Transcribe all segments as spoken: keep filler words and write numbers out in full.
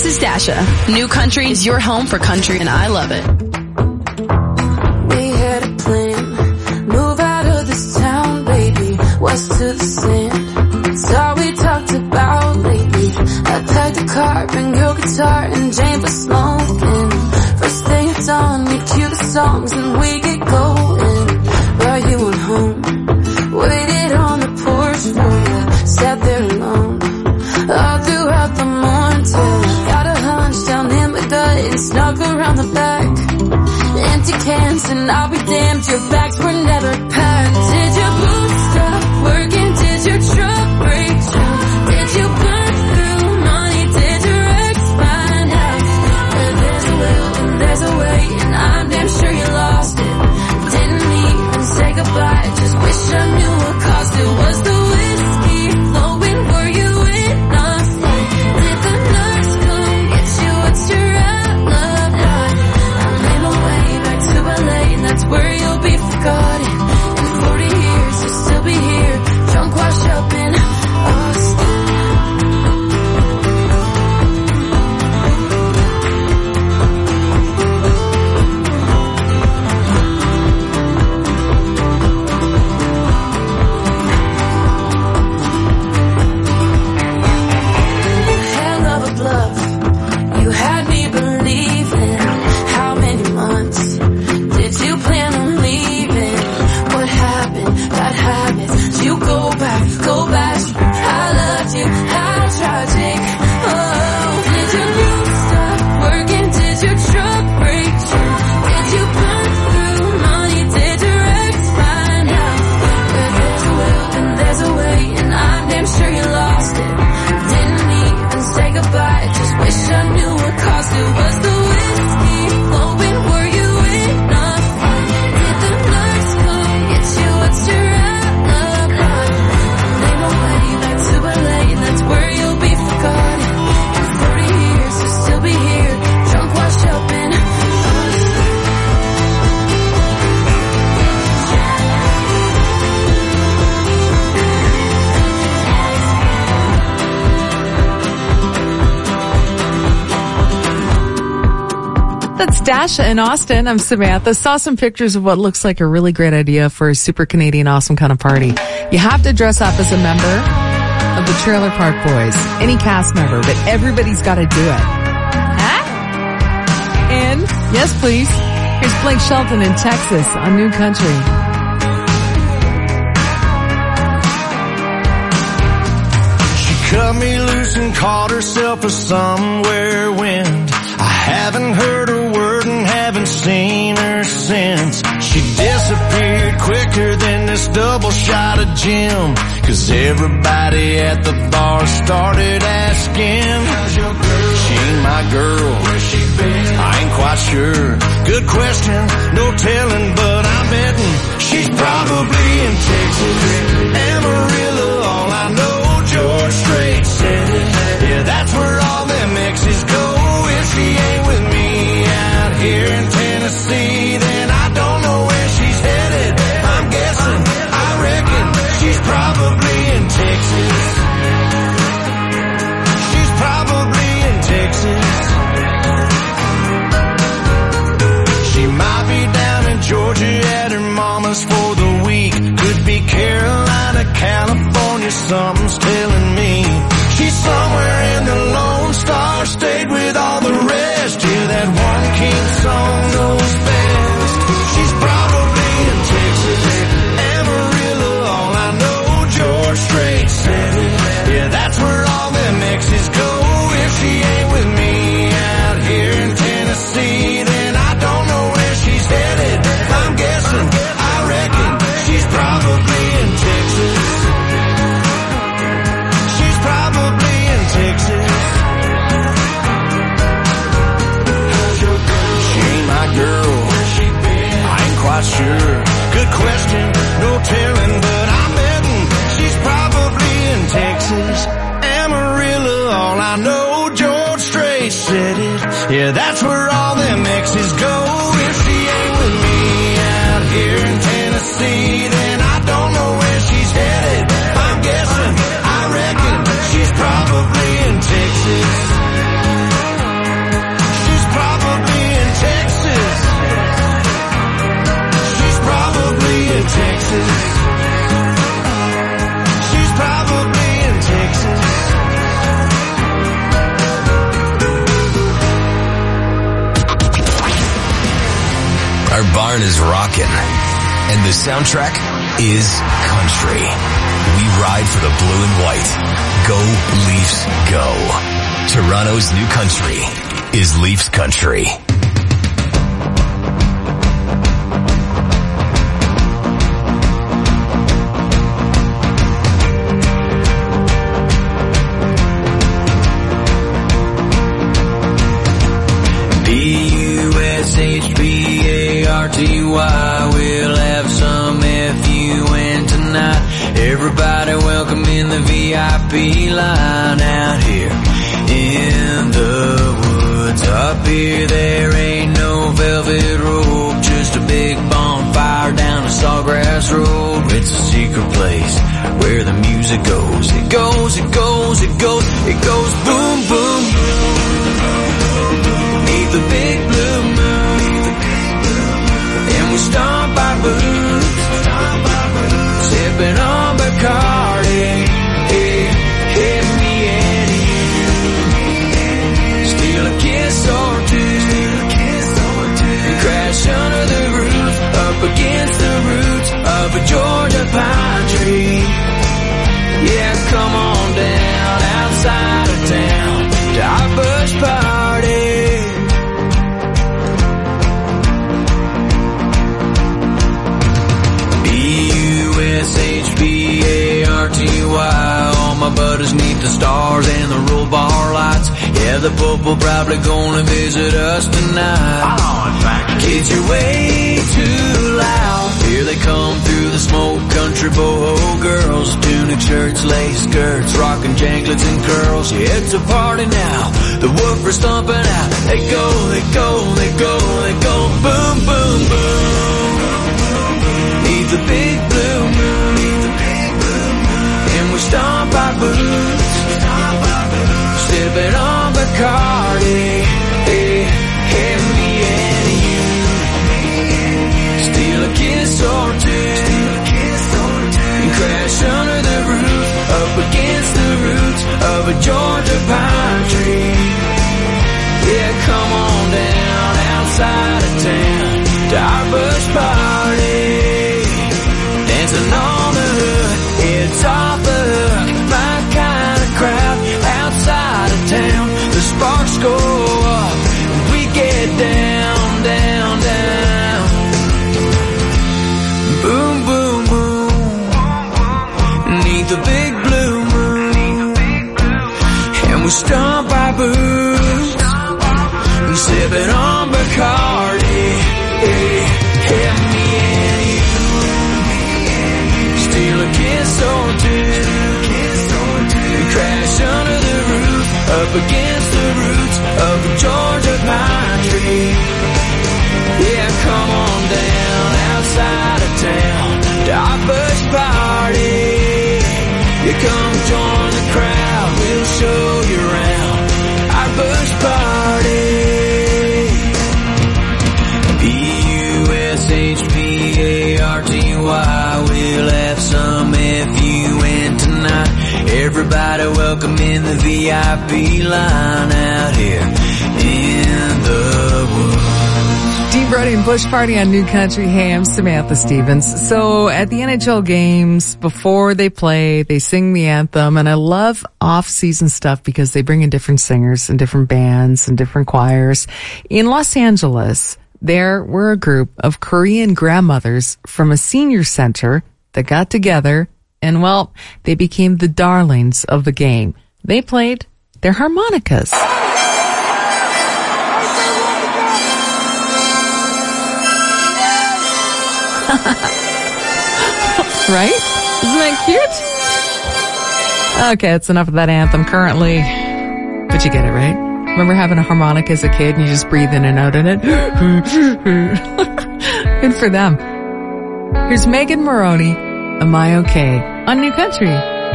This is Dasha. New Country is your home for country, and I love it. We had a plan, move out of this town, baby, west to the sand. It's all we talked about lately. I packed the car, bring your guitar, and Jane for smoking. First thing it's on, we cue the songs, and we get going. But you went home, waited on the porch for you, sat there alone all throughout the morning till I got a hunch down in my gut and snuck around the back. Empty cans and I'll be damned, your bags were never packed. Did your boots stop working? Did your truck break down? Did you burn through money? Did your ex find out? Well, there's a will and there's a way, and I'm damn sure you lost it. Didn't even say goodbye, just wish I knew what caused it. Was the whiskey flowing? Were you enough? Did the nurse come get you? What's your alibi? I made my way back to L A, and that's where you'll be forgotten. In forty years, you'll still be here, drunk, washed up in Austin. Hell of a bluff, you had me believing. How many months did you plan on leaving? What happened? Bad habits. Did you go back? Go back. I loved you. How tragic. Oh, did your boots stop working? Did your truck break down? Did you burn through money? Did your ex find out? Where there's a will and there's a way, and I'm damn sure you lost it. Didn't even say goodbye, just wish I knew what caused it. Was the whiskey flowing? Were you enough? Did the nurse come get you? What's your alibi? I made my way back to L A, and that's where you'll be forgotten. In forty years, you'll still be here, drunk, washed up in That's Dasha in Austin. I'm Samantha. Saw some pictures of what looks like a really great idea for a super Canadian awesome kind of party. You have to dress up as a member of the Trailer Park Boys, any cast member, but everybody's got to do it. Huh? And, yes please, here's Blake Shelton in Texas on New Country. She cut me loose and called herself a somewhere wind. I haven't heard a word and haven't seen her since. She disappeared quicker than this double shot of gin, 'cause everybody at the bar started asking, how's your girl? She ain't my girl. Where's she been? I ain't quite sure. Good question, no telling, but I'm betting she's probably in Texas. Amarillo, all I know, George Strait said it. Yeah, that's where all them exes go. If she ain't with me out here in Tennessee, then I don't know where she's headed. I'm guessing, I reckon she's probably in Texas. She's probably in Texas. She might be down in Georgia at her mama's for the week. Could be Carolina, California, something's telling me. She's somewhere in the Lone Star State with all the rest. Yeah, that one king song knows best. She's probably in Texas. Amarillo, all I know, George Strait said it. Yeah, that's where all them exes go. If she ain't with me out here in Tennessee, then I don't know where she's headed. I'm guessing, I reckon she's probably in Texas. She's probably in Texas. She ain't my girl. I ain't quite sure. Good question, no telling, but I'm betting she's probably in Texas. Amarillo, all I know, George Strait said it. Yeah, that's where all them exes go. If she ain't with me out here in Tennessee, then I don't know where she's headed. I'm guessing, I reckon she's probably in Texas. barn is rockin', and the soundtrack is country. We ride for the blue and white. Go Leafs, go. Toronto's new country is Leafs country. H B A R T Y, we'll have some F U N tonight. Everybody welcome in the V I P line out here in the woods. Up here there ain't no velvet rope, just a big bonfire down a sawgrass road. It's a secret place where the music goes. It goes, it goes, it goes, it goes boom, boom, boom. Neath the big blue moon, we stomp our boots, sipping on Bacardi, hey, hey, me and you. Steal a kiss or two, and crash under the roof, up against the roots of a Georgia pine tree. Yeah, come on down, outside of town, to our bush party. S H B A R T Y, all my buddies neath the stars and the roll bar lights. Yeah, the Pope will probably gonna visit us tonight. Kids, you're way too loud. Here they come through the smoke country, boho girls, tunic shirts, lace skirts, rockin' janglets and curls. Yeah, it's a party now, the woofers stomping out. They go, they go, they go, they go, boom, boom, boom. Neath the big blue moon, and we stomp our boots, sipping on Bacardi, hey, hey, me and you. Steal a kiss or two, and crash under the roof, up against the roots of a Georgia pine tree. Yeah, come on down, outside of town, to our bush party. Dancing on the hood, it's off the hook, my kind of crowd, outside of town, the sparks go up, we get down, down, down, boom, boom, boom, neath the big blue moon, and we stomp our boots, and sipping on Bacardi, hey, hey, me and you. Steal a kiss or two, and crash under the roof, up against the roots of a Georgia pine tree. Yeah, come on down, outside of town, to our bush party. You come join the crowd, we'll show you around our bush party. B U S H B A R T Y, we'll have some F U N tonight. Everybody welcome in the V I P line out here in the woods. Dean Brody and Bush Party on New Country. Hey, I'm Samantha Stevens. So at the N H L games, before they play, they sing the anthem, and I love off-season stuff because they bring in different singers and different bands and different choirs. In Los Angeles, there were a group of Korean grandmothers from a senior center that got together, and, well, they became the darlings of the game. They played their harmonicas. Right? Isn't that cute? Okay, that's enough of that anthem currently. But you get it, right? Remember having a harmonica as a kid and you just breathe in and out in it? Good for them. Here's Megan Moroney, Am I Okay? On New Country.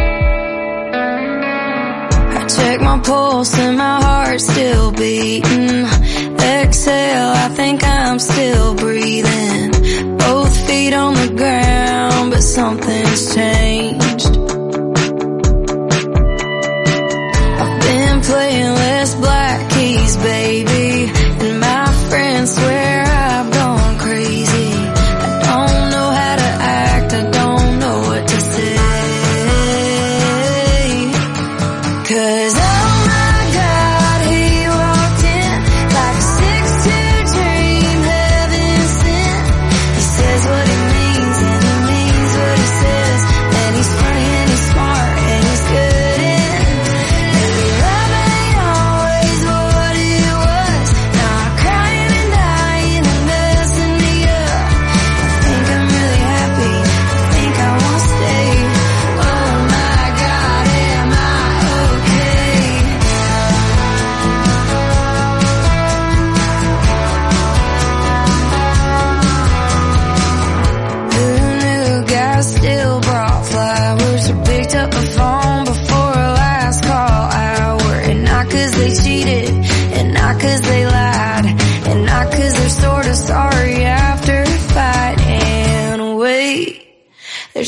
I check my pulse and my heart's still beating. Exhale, I think I'm still breathing. Both feet on the ground, but something's changed. I've been playing less black keys, baby, and my friends swear I've gone crazy.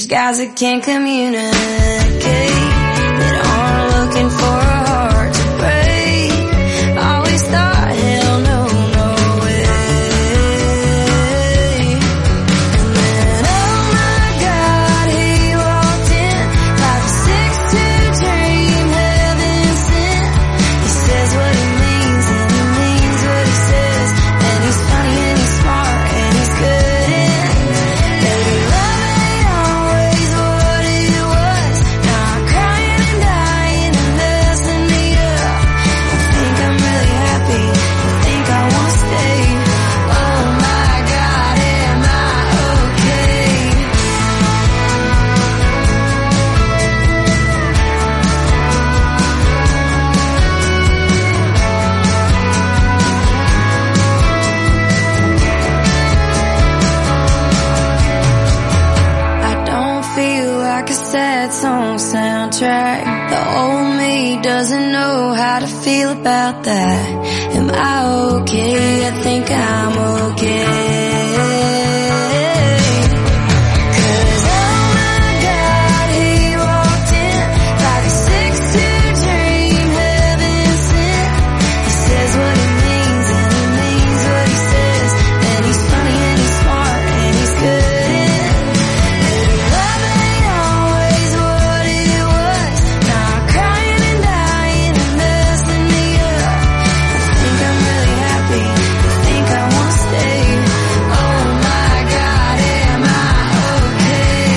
guys that can't communicate, that aren't looking for a heart to break. Always thought, hell no, no way. And then, oh my God, he walked in like a six two dream, heaven sent. He says what he means and he means what he says, and he's funny and he's smart and he's good in. Baby, love ain't always what it was. Now I'm crying and dying and messing me up. I think I'm really happy, I think I wanna stay. Oh my God, am I okay? I don't feel like a sad song soundtrack. The old me doesn't know how to feel about that. Am I okay? I think I'm okay. 'Cause oh my God, he walked in like a six two dream, heaven sent. He says what he means and he means what he says, and he's funny and he's smart and he's good in. Baby, love ain't always what it was. Now I'm crying and dying and messing me up. I think I'm really happy, I think I wanna stay. Oh my God, am I okay?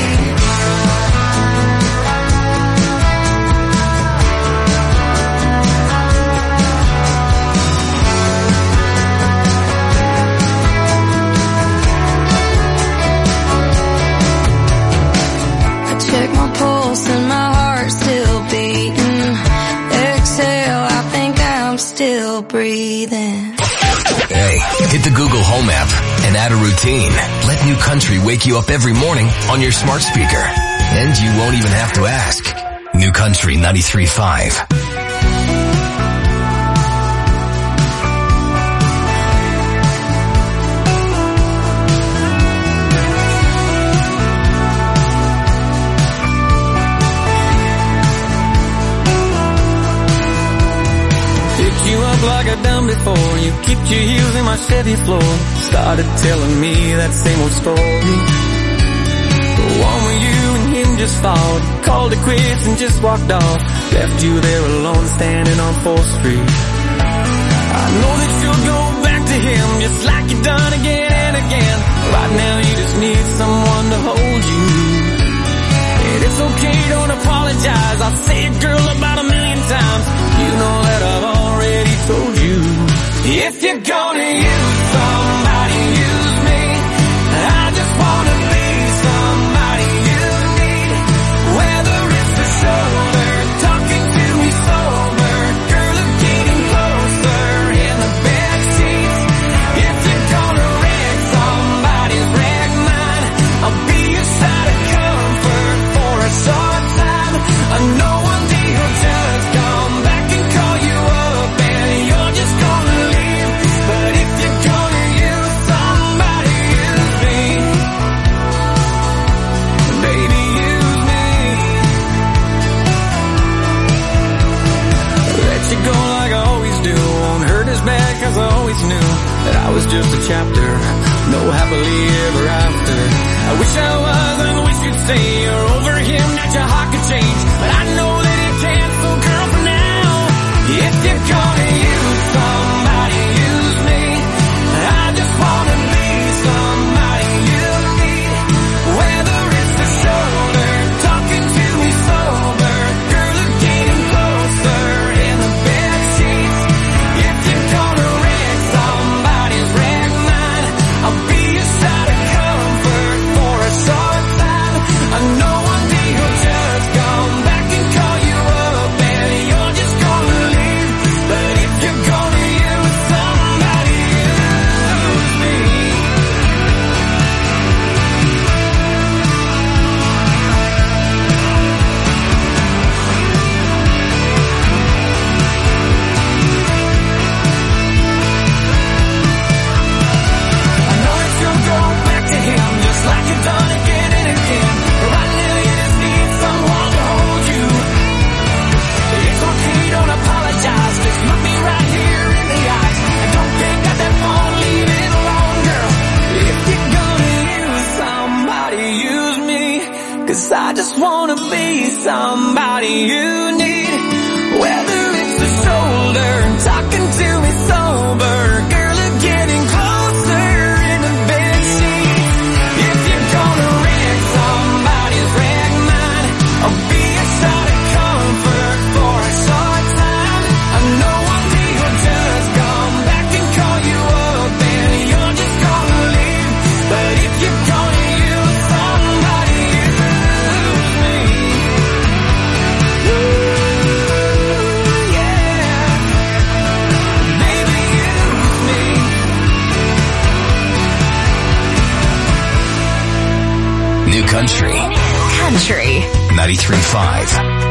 I check my pulse and my heart's still beating. Exhale, I think I'm still breathing. Hey, hit the Google Home app and add a routine. Let New Country wake you up every morning on your smart speaker. And you won't even have to ask. New Country ninety-three point five. Picked you up like I done before. You kicked your heels in my Chevy floor. Started telling me that same old story. The one where you and him just fought, called it quits and just walked off. Left you there alone standing on fourth street. I know that you'll go back to him just like you've done again and again. Right now you just need someone to hold you. And it's okay, don't apologize. I'll say it, girl, about a million times. You know that I've already told you. If you're gonna use somebody, use me. I just wanna be somebody you need. Whether it's the shoulder, talking to me sober, girl, it's getting closer in the bed sheets. If you're gonna wreck somebody's wreck mine, I'll be your side of comfort for a short time. I know one day he'll just come back and call you up and you're just gonna leave. But if you're gonna use somebody, use me. Baby, use me. Let you go like I always do. Won't hurt as bad cause I always knew that I was just a chapter. No happily ever after. I wish I was and wish you'd say you're over him, that your heart could change. But I know that it can't, so girl, for now, if you're gonna use somebody, use me. I just wanna be somebody you need. Whether it's the shoulder, talking to me sober, girl, it's getting closer in the bed sheets. If you're gonna wreck somebody's wreck mine, I'll be your side of comfort for a short time. I know one day he'll just come back and call New Country. Country. ninety-three point five.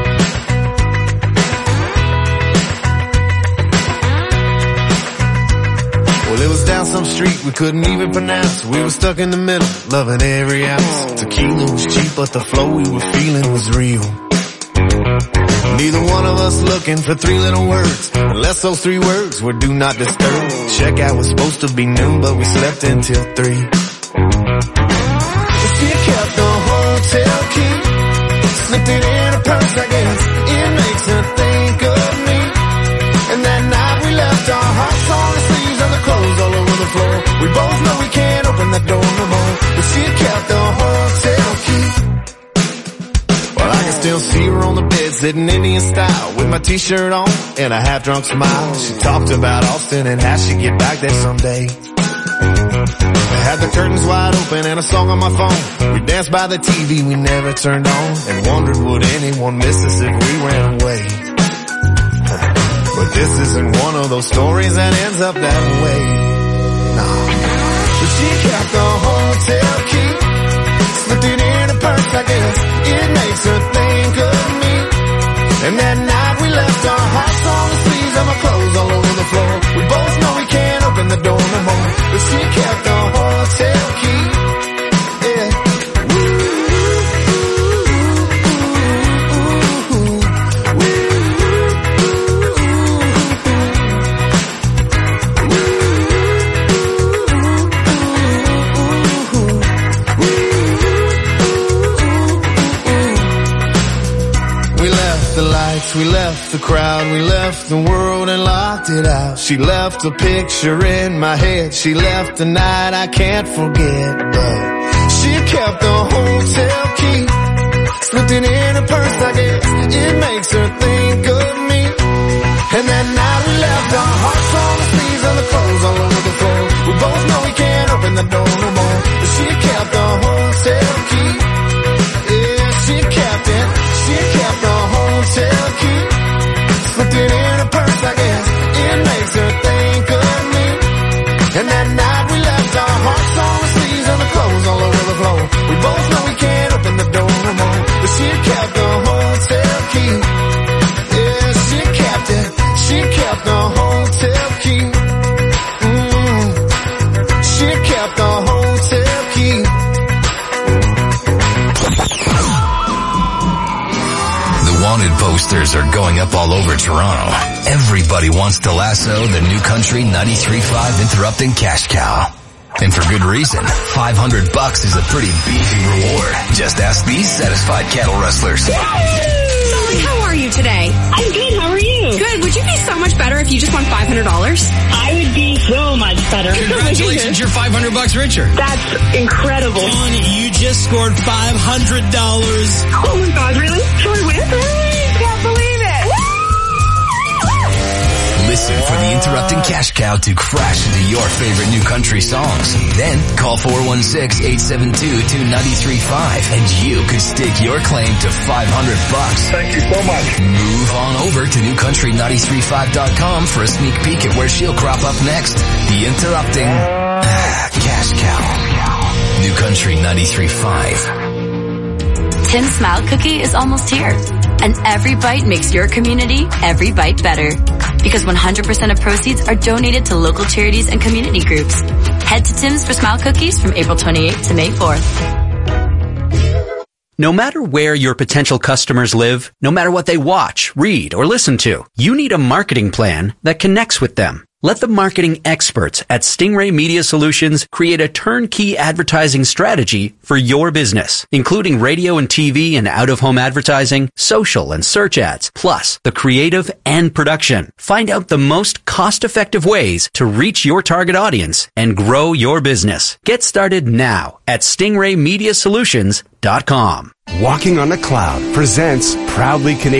Well, it was down some street we couldn't even pronounce. We were stuck in the middle, loving every ounce. Tequila was cheap, but the flow we were feeling was real. Neither one of us looking for three little words, unless those three words were do not disturb. Checkout was supposed to be noon, but we slept until three. She kept the hotel key, slipped it in her purse, I guess. It makes her think of me. And that night we left our hearts on the sleeves and the clothes all over the floor. We both know we can't open that door no more, but she kept the hotel key. Well, I can still see her on the bed, sitting Indian style, with my t-shirt on and a half-drunk smile. She talked about Austin and how she'd get back there someday. I had the curtains wide open and a song on my phone. We danced by the T V we never turned on, and wondered would anyone miss us if we ran away. But this isn't one of those stories that ends up that way. Nah. But she kept the hotel key, slipped it in her purse, I guess. It makes her think of me. And that night we left our hearts on the sleeves and my clothes all over the floor. We both know we can't open the door no more, but she kept the hotel key. Yeah. We left the crowd, we left the world and locked it out. She left a picture in my head, she left the night I can't forget. But she kept the hotel key, slipped it in her purse, I guess. It makes her think of me. And that night we left our hearts on the sleeves and the clothes all over the floor. We both know we can't open the door no more, but she kept the hotel key. Yeah, she kept it, she kept the hotel key, slipped it in her purse, I guess. It makes her think of me. And that night we left our hearts on the sleeves and the clothes all over the floor. We both know we can't open the door no more, but she kept the hotel key. Yeah, she kept it, she kept the hotel key. Mm, she kept the hotel key. Wanted posters are going up all over Toronto. Everybody wants to lasso the New Country ninety-three point five Interrupting Cash Cow. And for good reason. five hundred bucks is a pretty beefy reward. Just ask these satisfied cattle rustlers. Molly, how are you today? I'm good. How are you? Good. Would you be so much better if you just won five hundred dollars? I would be so much better. Congratulations, you're five hundred bucks richer. That's incredible. Dawn, you just scored five hundred dollars. Oh my God, really? Should I win? I can't believe it. Listen for the Interrupting Cash Cow to crash into your favorite New Country songs. Then call four one six, eight seven two, two nine three five and you could stake your claim to five hundred bucks. Thank you so much. Move on over to new country nine three five dot com for a sneak peek at where she'll crop up next. The Interrupting Cash Cow. New Country ninety-three point five. Tim's Smile Cookie is almost here. And every bite makes your community every bite better. Because one hundred percent of proceeds are donated to local charities and community groups. Head to Tim's for Smile Cookies from April twenty-eighth to May fourth. No matter where your potential customers live, no matter what they watch, read, or listen to, you need a marketing plan that connects with them. Let the marketing experts at Stingray Media Solutions create a turnkey advertising strategy for your business, including radio and T V and out-of-home advertising, social and search ads, plus the creative and production. Find out the most cost-effective ways to reach your target audience and grow your business. Get started now at stingray media solutions dot com. Walking on a Cloud presents Proudly Canadian,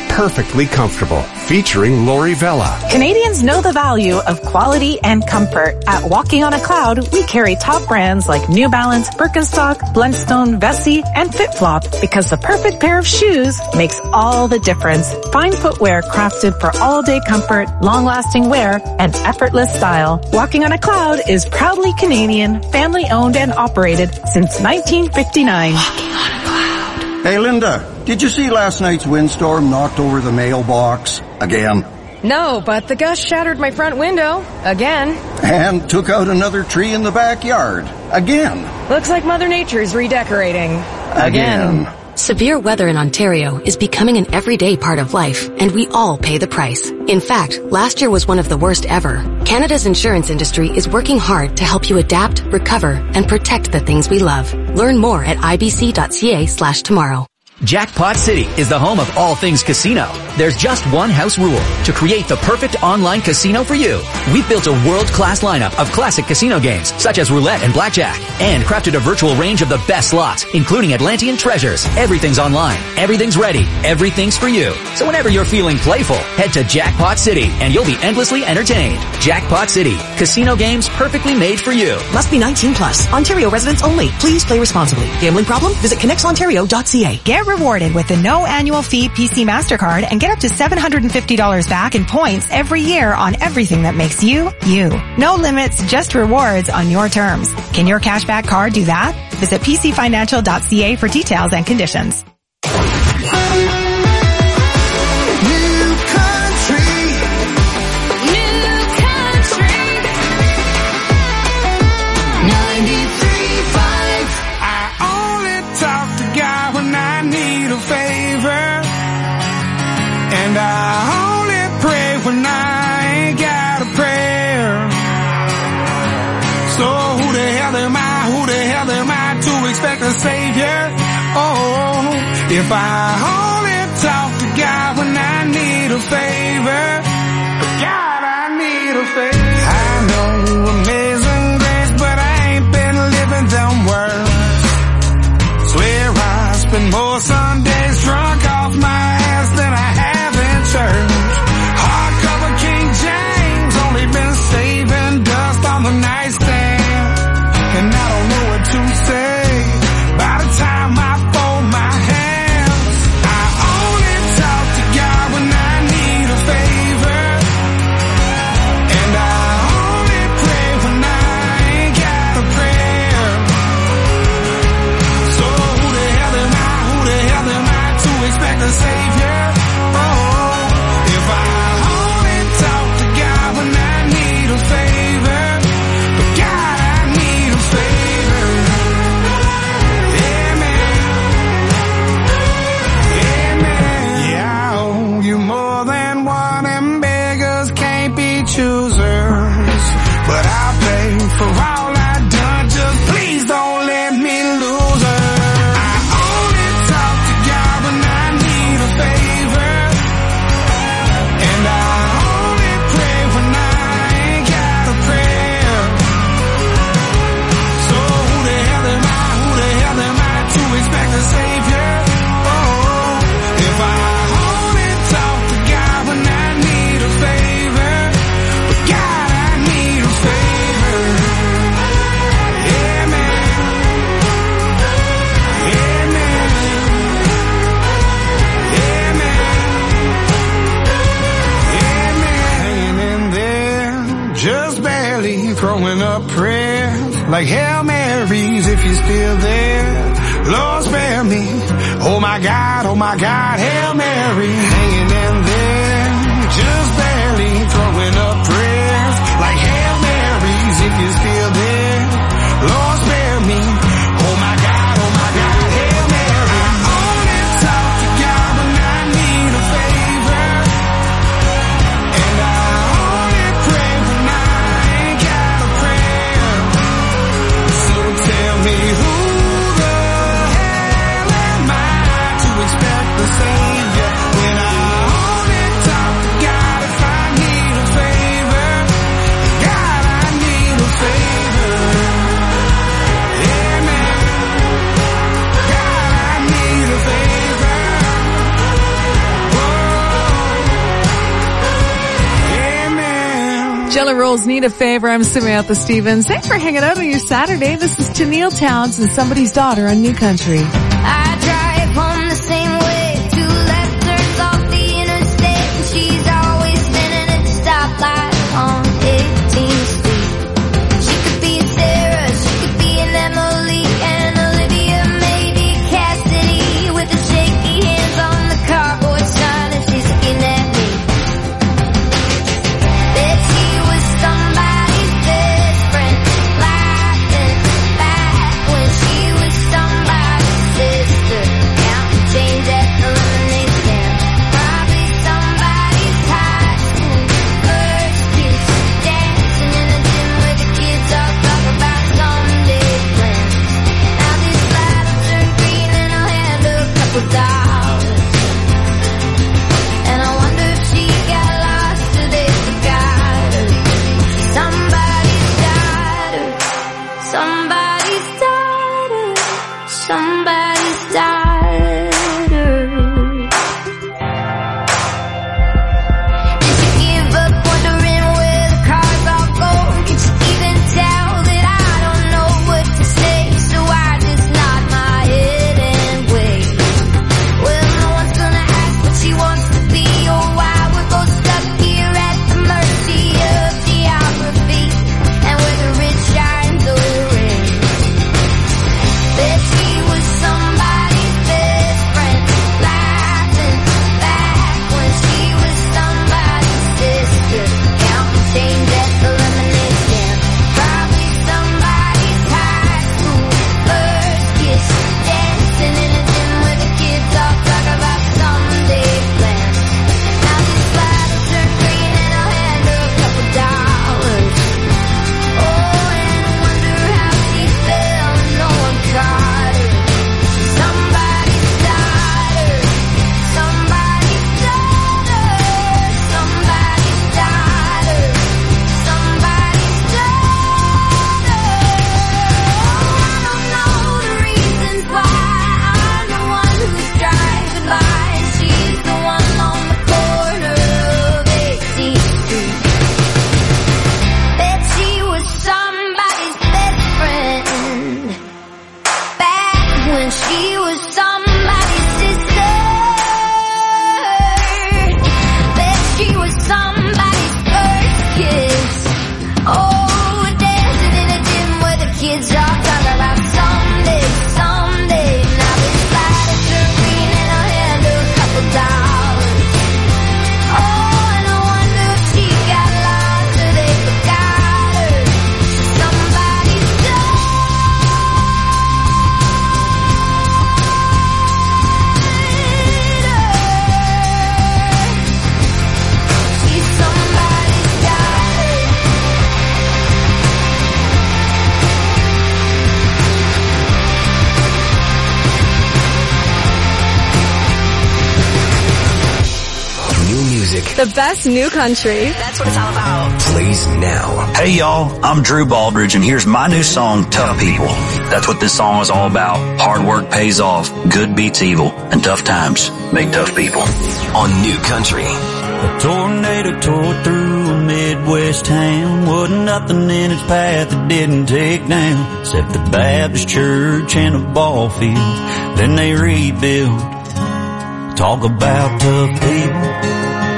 perfectly comfortable. Featuring Lori Vella. Canadians know the value of quality and comfort. At Walking on a Cloud, we carry top brands like New Balance, Birkenstock, Blundstone, Vessi, and FitFlop because the perfect pair of shoes makes all the difference. Fine footwear crafted for all-day comfort, long-lasting wear, and effortless style. Walking on a Cloud is proudly Canadian, family-owned and operated since nineteen fifty-nine. Walking on a Cloud. Hey, Linda, did you see last night's windstorm knocked over the mailbox? Again. No, but the gust shattered my front window. Again. And took out another tree in the backyard. Again. Looks like Mother Nature's redecorating. Again. Again. Severe weather in Ontario is becoming an everyday part of life, and we all pay the price. In fact, last year was one of the worst ever. Canada's insurance industry is working hard to help you adapt, recover, and protect the things we love. Learn more at ibc.ca slash tomorrow. Jackpot City is the home of all things casino. There's just one house rule: to create the perfect online casino for you. We've built a world-class lineup of classic casino games, such as roulette and blackjack, and crafted a virtual range of the best slots, including Atlantean Treasures. Everything's online, everything's ready, everything's for you. So whenever you're feeling playful, head to Jackpot City, and you'll be endlessly entertained. Jackpot City, casino games perfectly made for you. Must be nineteen plus. Ontario residents only. Please play responsibly. Gambling problem? Visit connects ontario dot c a. Get rewarded with the no annual fee P C MasterCard and get up to seven hundred fifty dollars back in points every year on everything that makes you, you. No limits, just rewards on your terms. Can your cashback card do that? Visit p c financial dot c a for details and conditions. And I only pray when I ain't got a prayer. So who the hell am I, who the hell am I to expect a savior? Oh, if I only talk to God when I need a favor. God, I need a favor. I know amazing grace, but I ain't been living them words. Swear I spend more Sundays drunk off my ass than I have church. Hardcover King James, only been saving dust on the nightstand, and I don't know what to say by the time I fold my hands. I only talk to God when I need a favor, and I only pray when I ain't got a prayer. So who the hell am I, who the hell am I to expect a savior? Like Hail Marys, if you're still there, Lord spare me. Oh my God, oh my God, Hail Mary, hanging in there, just barely throwing up prayers. Like Hail Marys, if you're still there, Lord spare me. Oh my God, oh my God, Hail Mary. I only talk to God when I need a favor, and I only pray when I ain't got a prayer. So tell me who the hell am I to expect the Savior when I only Jelly Rolls Need a Favor. I'm Samantha Stevens. Thanks for hanging out on your Saturday. This is Tennille Townes and Somebody's Daughter on New Country. I drive home the same way, two left turns off the interstate, and she's always spinning at the stoplight on eighteenth Street. She could be Sarah, she could be an Emily, and Olivia, maybe Cassidy, with the shaky hands on the cardboard sign, and she's looking at me. Bet she was somebody's best friend, laughing back when she was somebody's sister, counting change at the lemonade stand. Probably somebody's high school first kiss, dancing in a gym where the kids all talk about someday plans. Now this light will turn green and I'll hand her a couple dollars, and I wonder if she got lost or they forgot her. Somebody's daughter, somebody's daughter, somebody's daughter. Did you give up wondering where the cars all go? Can you even tell that I don't know what to say? So I just nod my head and wait. Well, no one's gonna ask what she wants to be or why we're both stuck here at the mercy of geography and where the rich shines or the rain. Bet she was somebody's best friend, laughing back when she was somebody's sister, counting change at the lemonade stand. Probably somebody's high school first kiss, dancing in a gym where the kids all talk about someday plans. Now this light will turn green and I'll hand her a couple dollars. Oh, and I wonder how she fell, no one caught her. Somebody's daughter, somebody's daughter, somebody's daughter, somebody's daughter. Oh, I don't know the reasons why I'm the one who's driving by, and she's the one on the corner of eighteenth Street. Bet she was somebody's best friend, back when she was somebody's sister. Bet she was somebody's first kiss. Oh, dancing in a gym where the kids all talk about someday, someday. Now this light is turned green and I'll hand her a couple dollars. Oh, and I wonder if she got lost or they forgot her. Somebody's daughter. She's somebody's daughter. New music The best new country. That's what it's all about. plays now. Hey y'all, I'm Drew Baldridge and here's my new song, Tough People. That's what this song is all about. Hard work pays off, good beats evil, and tough times make tough people. On New Country. A tornado tore through a Midwest town. Wasn't nothing in its path that didn't take down, except the Baptist church and a ball field. Then they rebuilt. Talk about tough people.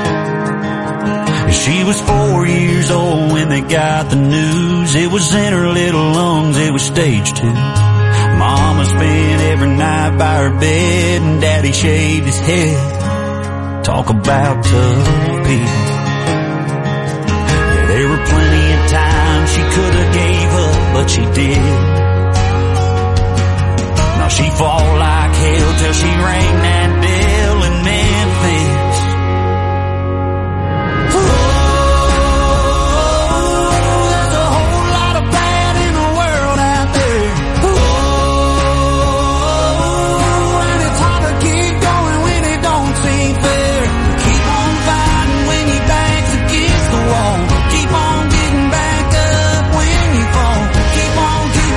She was four years old when they got the news. It was in her little lungs, it was stage two. Mama spent every night by her bed and Daddy shaved his head. Talk about tough people. Yeah, there were plenty of times she could have gave up, but she did. Now she fought like hell till she rang that bell in Memphis. Keep on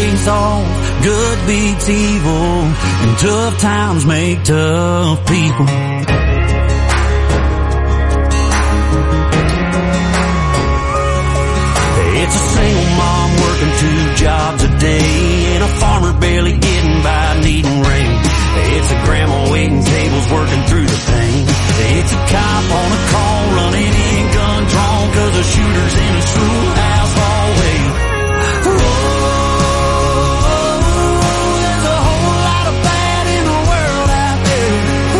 pays off, good beats evil, and tough times make tough people. It's a single mom working two jobs a day, and a farmer barely getting by needing rain. It's a grandma waiting tables working through the pain. It's a cop on a call running in gun drawn, cause the shooter's in a schoolhouse hallway. Oh, there's a whole lot of bad in the world out there.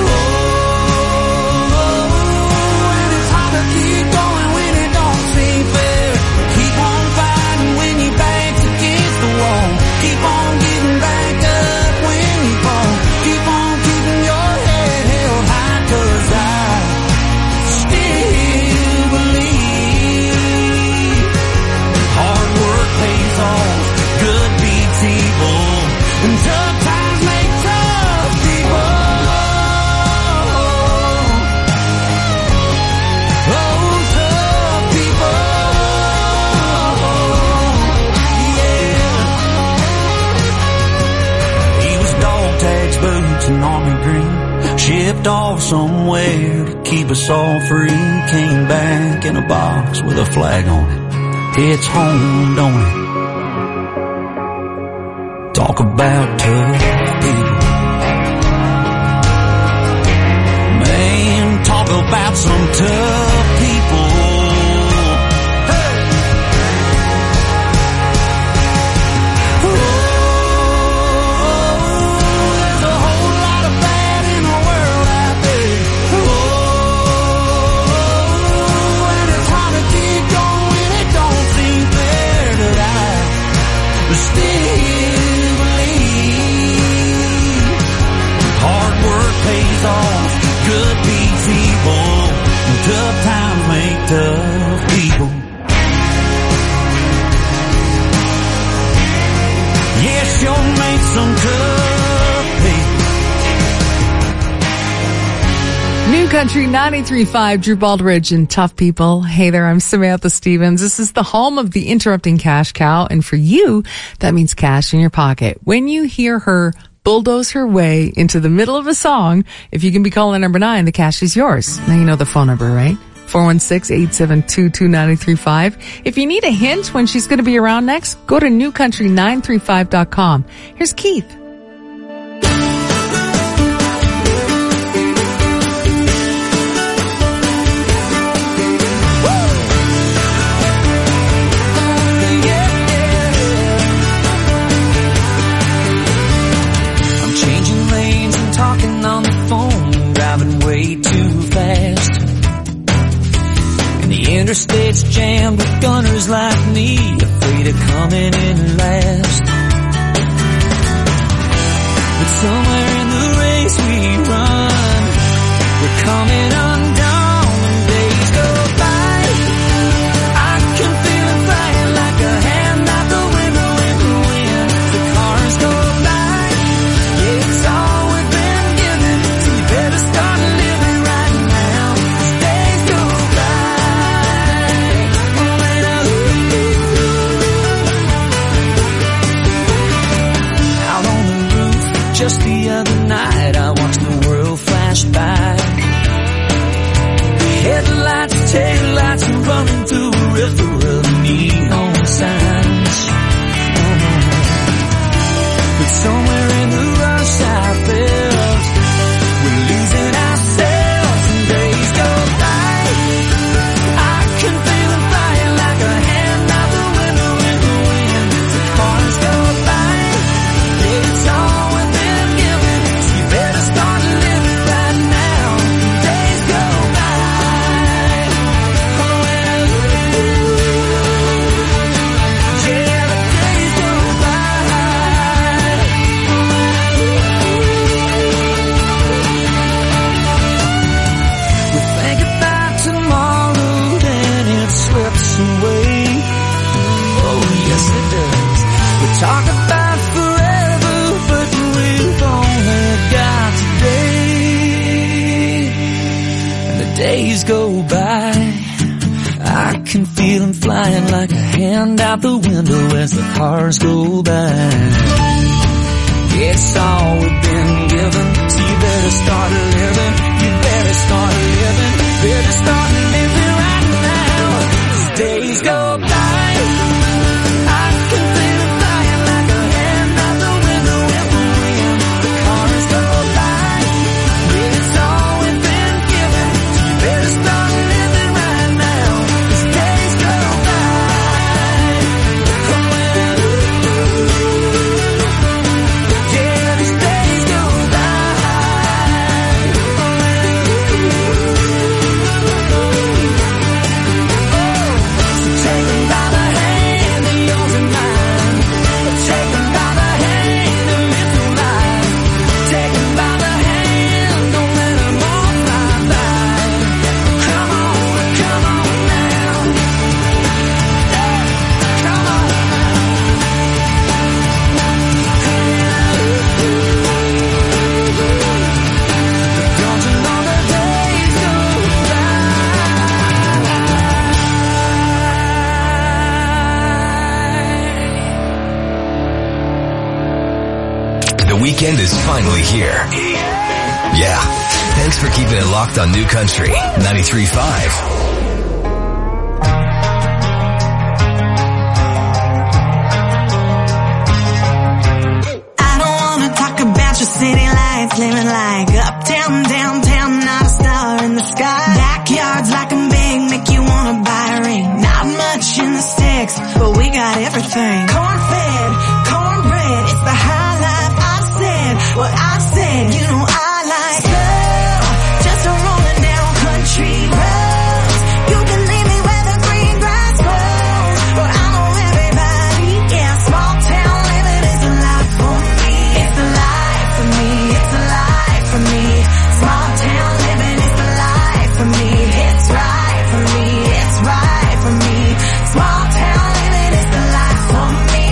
Oh, and it's hard to keep going when it don't seem fair. Keep on fighting when your back's against the wall. Keep on getting back up when you fall. Keep on keeping your head held high, cause I still believe hard work pays off, good beats evil, and tough times make tough people. Oh, tough people. Yeah. He was dog tags, boots, and army green. Shipped off somewhere to keep us all free. Came back in a box with a flag on it. It's home, don't it? Talk about tough people. Man, talk about some tough people. Hey! Oh, there's a whole lot of bad in the world out there. Oh, and it's hard to keep going when it don't seem fair to die. But still believe hard work pays off, good beats evil, and tough times make tough people. Yes, you'll make some tough people. New Country ninety-three point five, Drew Baldridge and Tough People. Hey there, I'm Samantha Stevens. This is the home of the interrupting cash cow, and for you, that means cash in your pocket. When you hear her bulldoze her way into the middle of a song, if you can be calling number nine, the cash is yours. Now you know the phone number, right? four one six, eight seven two, two nine three five. If you need a hint when she's going to be around next, go to new country nine three five dot com. Here's Keith. I'm changing lanes and talking on the phone, driving way too fast. And the interstate's jammed with gunners like me, afraid of coming in last. But somewhere in the race we run, we're coming undone when days go by. I can feel it flying like a hand out the window in the wind. The cars go by, yeah, it's all we've been given, so you better start living right now. Days go by. Out on the roof, just the other night, I watched the world flash by. Headlights, taillights, and running through a river of neon signs. But somewhere in the rush I felt we're losing ourselves, and days go by. I can feel it flying like a hand out the window in the wind. The cars go by, yeah, it's all we've been given, so you better start living right now. Days go by. Talk about forever, but we've only got today. And the days go by, I can feel them flying like a hand out the window as the cars go by. The weekend is finally here. Yeah. Thanks for keeping it locked on New Country ninety-three point five. City lights living like uptown, downtown, not a star in the sky. Backyards like I'm big, make you wanna buy a ring. Not much in the sticks, but we got everything. Corn-fed, cornbread, it's the high life. I've said what I've said, you know I like slow, just a rolling down country roads. You can leave me where the green grass grows, but I know everybody, yeah, small town living is a life for me. It's a life for me, it's a life for me. Small town living is the life for me. It's right for me, it's right for me. Small town living is the life for me.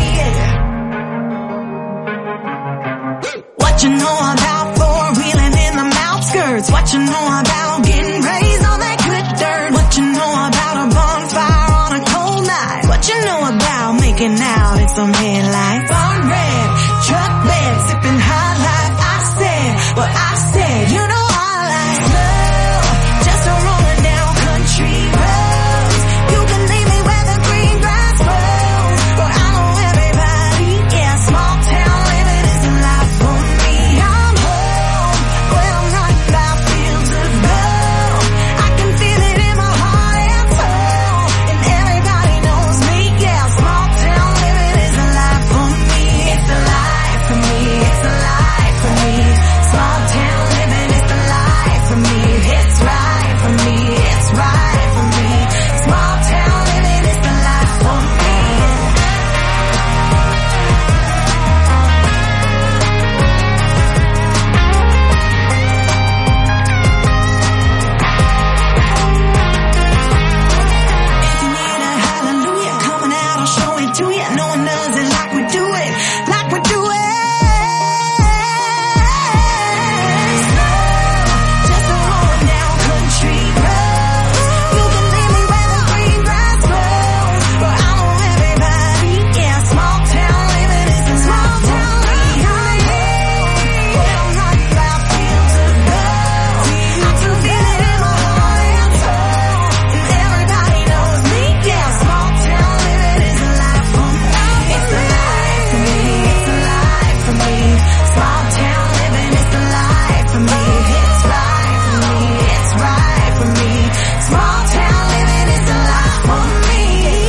What you know about four-wheeling in the outskirts? What you know about getting raised on that good dirt? What you know about a bonfire on a cold night? What you know about making out in some headlights? Barn red, truck bed, sipping high life. I said what I said, you know I like slow, just a rolling down country roads. You can leave me where the green grass grows, but I know everybody, yeah, small town living is a life for me. I'm home, well I'm not about fields of gold. I can feel it in my heart and soul, and everybody knows me, yeah, small town living is a life for me. It's a life for me, it's a life for me. Small town living is the life for me. It's right for me, it's right for me. Small town living is the life for me. If you need a hallelujah coming out, I'll show it to you. No one does it like we do it, like we do it. Just a rolling down country roads. You can leave me where the green grass grows, but I know everybody, yeah, small town living is a small town living. Well, I'm not about fields of gold. I can feel it in my heart and soul, and everybody knows me, yeah, small town living is a life for me. It's a life for me, it's a life for me. Small town living is the life for me. It's right for me, it's right for me. Small town living is the life for me.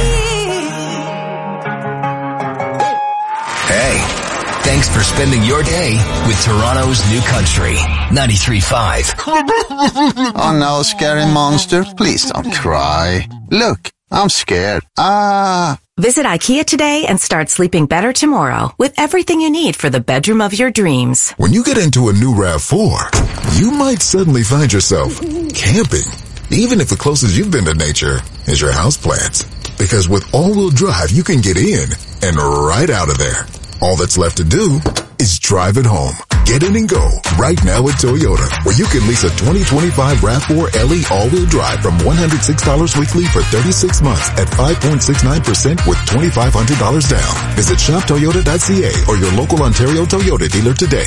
Hey, thanks for spending your day with Toronto's New Country ninety-three point five. Oh no, scary monster. Please don't cry. Look, I'm scared. Ah. Visit IKEA today and start sleeping better tomorrow with everything you need for the bedroom of your dreams. When you get into a new RAV four, you might suddenly find yourself camping, even if the closest you've been to nature is your houseplants. Because with all-wheel drive, you can get in and right out of there. All that's left to do is drive it home. Get in and go right now at Toyota, where you can lease a twenty twenty-five RAV four L E all-wheel drive from one hundred six dollars weekly for thirty-six months at five point six nine percent with twenty-five hundred dollars down. Visit shop toyota dot c a or your local Ontario Toyota dealer today.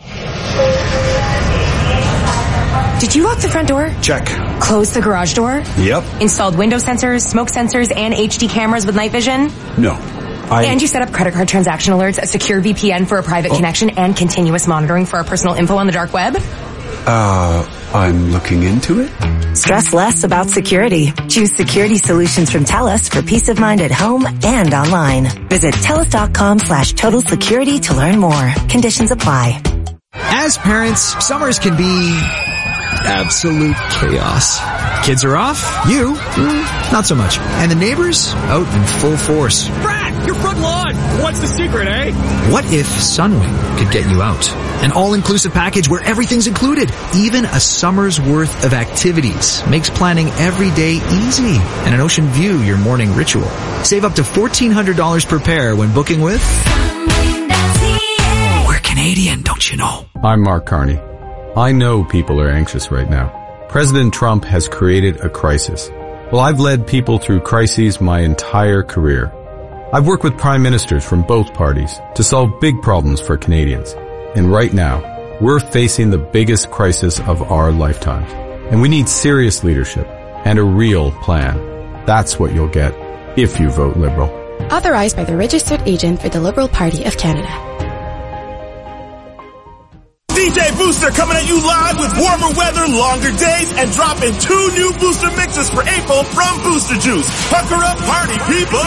Did you lock the front door? Check. Close the garage door? Yep. Installed window sensors, smoke sensors, and H D cameras with night vision? No. I... And you set up credit card transaction alerts, a secure V P N for a private oh. connection, and continuous monitoring for our personal info on the dark web? Uh, I'm looking into it. Stress less about security. Choose security solutions from TELUS for peace of mind at home and online. Visit TELUS.com slash total security to learn more. Conditions apply. As parents, summers can be absolute chaos. Kids are off, you, mm, not so much. And the neighbors, out in full force. Brad, your front lawn! What's the secret, eh? What if Sunwing could get you out? An all-inclusive package where everything's included. Even a summer's worth of activities makes planning every day easy. And an ocean view your morning ritual. Save up to fourteen hundred dollars per pair when booking with... We're Canadian, don't you know? I'm Mark Carney. I know people are anxious right now. President Trump has created a crisis. Well, I've led people through crises my entire career. I've worked with prime ministers from both parties to solve big problems for Canadians. And right now, we're facing the biggest crisis of our lifetime. And we need serious leadership and a real plan. That's what you'll get if you vote Liberal. Authorized by the registered agent for the Liberal Party of Canada. D J Booster coming at you live with warmer weather, longer days, and dropping two new booster mixes for April from Booster Juice. Pucker up, party people!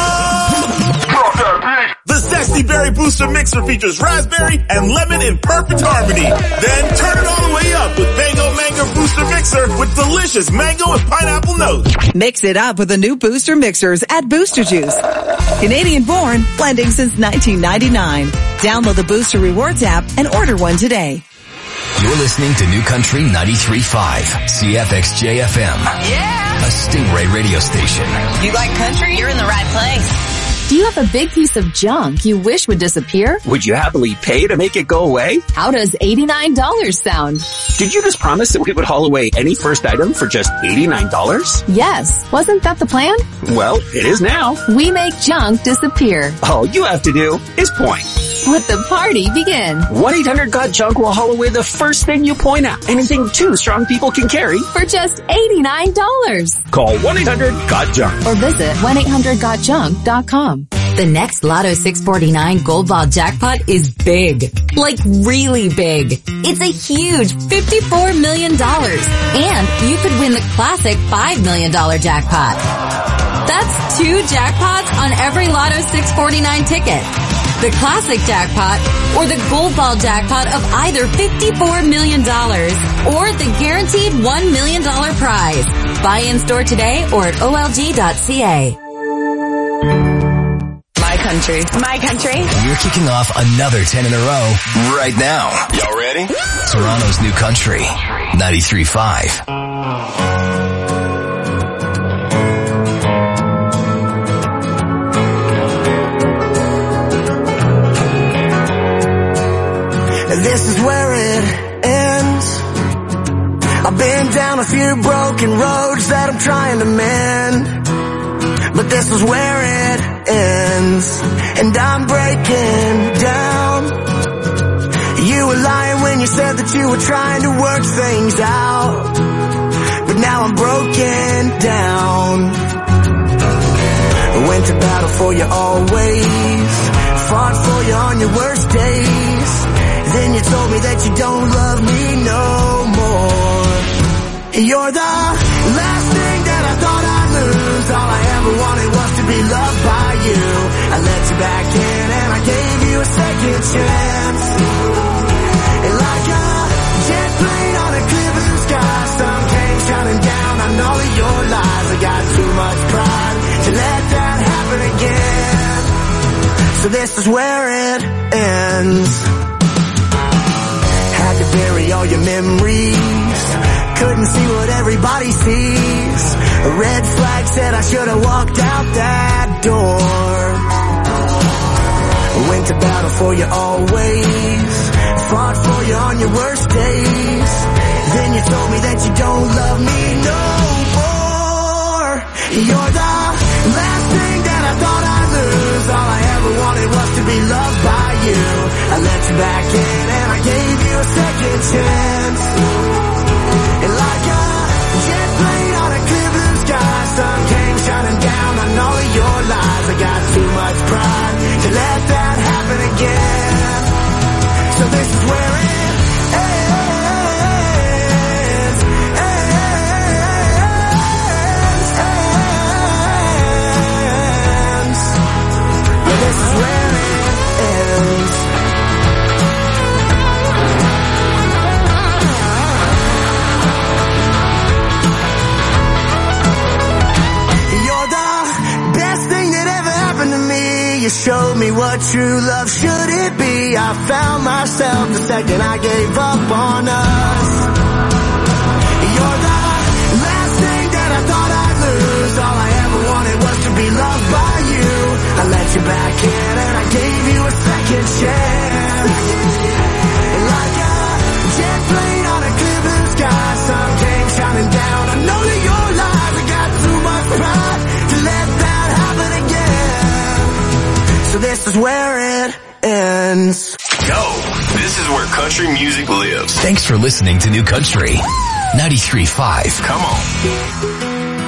The Zesty Berry Booster Mixer features raspberry and lemon in perfect harmony. Then turn it all the way up with Mango Mango Booster Mixer with delicious mango and pineapple notes. Mix it up with the new Booster Mixers at Booster Juice. Canadian born, blending since nineteen ninety-nine. Download the Booster Rewards app and order one today. You're listening to New Country ninety-three point five, C F X J F M. Yeah! A Stingray radio station. You like country? You're in the right place. Do you have a big piece of junk you wish would disappear? Would you happily pay to make it go away? How does eighty-nine dollars sound? Did you just promise that we would haul away any first item for just eighty-nine dollars? Yes. Wasn't that the plan? Well, it is now. We make junk disappear. All you have to do is point. Let the party begin. one eight hundred got junk will haul away the first thing you point at. Anything two strong people can carry. For just eighty-nine dollars. Call one eight hundred got junk. Or visit one eight hundred got junk dot com. The next Lotto six forty-nine Gold Ball jackpot is big. Like really big. It's a huge fifty-four million dollars. And you could win the classic five million dollars jackpot. That's two jackpots on every Lotto six forty-nine ticket. The classic jackpot or the Gold Ball jackpot of either fifty-four million dollars or the guaranteed one million dollars prize. Buy in store today or at O L G dot C A. My country. My country. We're kicking off another ten in a row right now. Y'all ready? Toronto's New Country ninety-three point five. This is where it ends. I've been down a few broken roads that I'm trying to mend, but this is where it ends, and I'm breaking down. You were lying when you said that you were trying to work things out, but now I'm broken down. I went to battle for you always, fought for you on your worst days. Then you told me that you don't love me no more. You're the last thing that I thought I'd lose. All I ever wanted was to be loved by you. I let you back in and I gave you a second chance. And like a jet plane on a clear blue sky, sun came shining down on all of your lies. I got too much pride to let that happen again. So this is where it ends. Had to bury all your memories, couldn't see what everybody sees. A red flag said I should have walked out that door. Went to battle for you always, fought for you on your worst days. Then you told me that you don't love me no more. You're the last thing that I thought I'd lose. All I ever wanted was to be loved by you. I let you back in and I gave you a second chance. And like a jet plane on a clear blue sky, sun came shining down on all of your lies. I got too much pride to let that happen again. So this is where it ends. This is where it ends. You're the best thing that ever happened to me. You showed me what true love should it be. I found myself the second I gave up on us. You're the last thing that I thought I'd lose. All I ever wanted was to be loved by you. I let you back in and I gave you a second chance. And like a jet plane on a clear blue sky, sun came shining down on all of your lies. I got too much pride to let that happen again. So this is where it ends. Go! This This is where country music lives. Thanks for listening to New Country ninety-three point five. Come on.